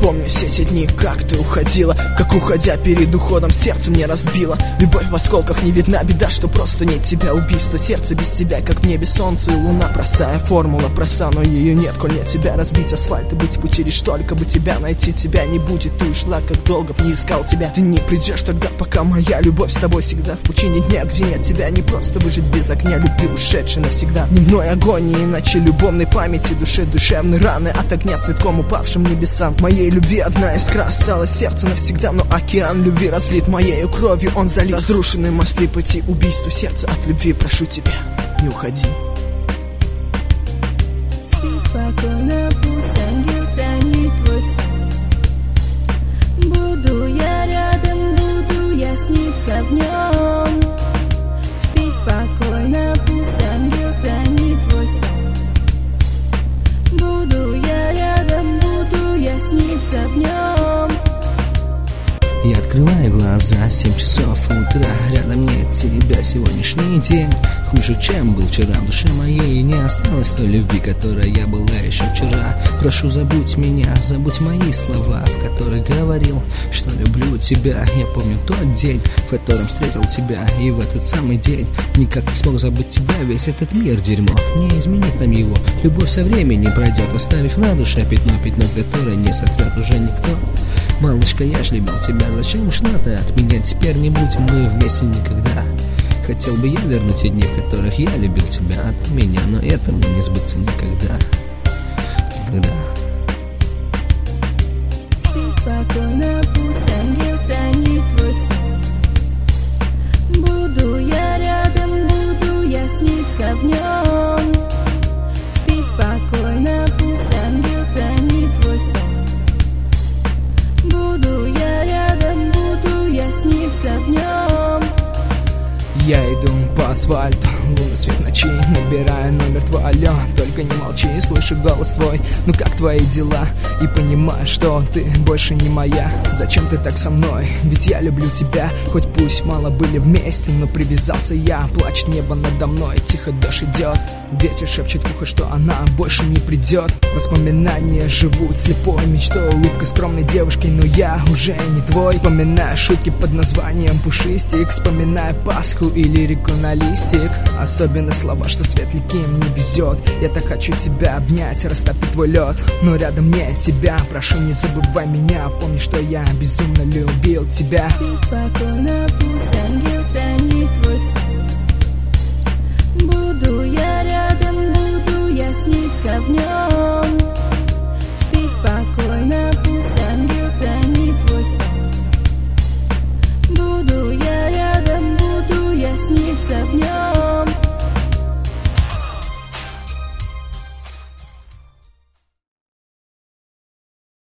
помню все те дни, как ты уходила, как уходя перед уходом сердце мне разбило. Любовь в осколках, не видна беда, что просто нет тебя. Убийство сердца без тебя, как в небе солнце и луна. Простая формула, проста, но ее нет, коль нет тебя. Разбить асфальт и быть в пути лишь только бы тебя найти. Тебя не будет, ты ушла, как долго б не искал тебя. Ты не придешь тогда, пока моя любовь с тобой всегда. В пучине дня, где нет тебя, не просто выжить без огня любви, ушедшей навсегда. Дневной агонии, иначе любовной памяти, душе душевной раны от огня цветком упавшим небесам. Моей любви одна искра осталась, сердце навсегда, но океан любви разлит моею кровью, он залит. Разрушены мосты пути, убийство сердца от любви. Прошу тебя, не уходи. Спи спокойно, пусть ангел хранит твой сон. Буду я рядом, буду я сниться в нем. Спи спокойно, пусть ангел хранит твой сон. Буду я рядом, буду я сниться в нем. Я открываю глаза, 7 часов утра. Рядом нет тебя, сегодняшний день хуже, чем был вчера. В душе моей не осталось той любви, которая была еще вчера. Прошу, забудь меня, забудь мои слова, в которых говорил, что люблю тебя. Я помню тот день, в котором встретил тебя, и в этот самый день никак не смог забыть тебя. Весь этот мир дерьмо, не изменит нам его. Любовь со временем пройдет, оставив на душе пятно, которое не сотрет уже никто. Малышка, я ж любил тебя, зачем уж надо от меня? Теперь не будем мы вместе никогда. Хотел бы я вернуть те дни, в которых я любил тебя, а ты меня, но этому не сбыться никогда. Никогда. Спи спокойно, пусть ангел хранит твой сон. Буду я рядом, буду я сниться в нем. Спи спокойно, пусть ангел хранит твой сон. Буду я рядом, буду я сниться в нем. Я иду по асфальту, лунный свет ночи, набирая номер твой, алло. Только не молчи, слышу голос свой. Ну как твои дела? И понимаю, что ты больше не моя. Зачем ты так со мной? Ведь я люблю тебя. Хоть пусть мало были вместе, но привязался я. Плачет небо надо мной, тихо дождь идет. Ветер шепчет в ухо, что она больше не придет. Воспоминания живут слепой мечтой, улыбка скромной девушки, но я уже не твой. Вспоминаю шутки под названием Пушистик, вспоминаю Пасху и лирику на листик. Особенно слова, что светляким не везет. Я так хочу тебя обнять, растопить твой лед, но рядом нет тебя. Прошу, не забывай меня, помни, что я безумно любил тебя. Спи спокойно, пусть ангел хранит твой сон. Буду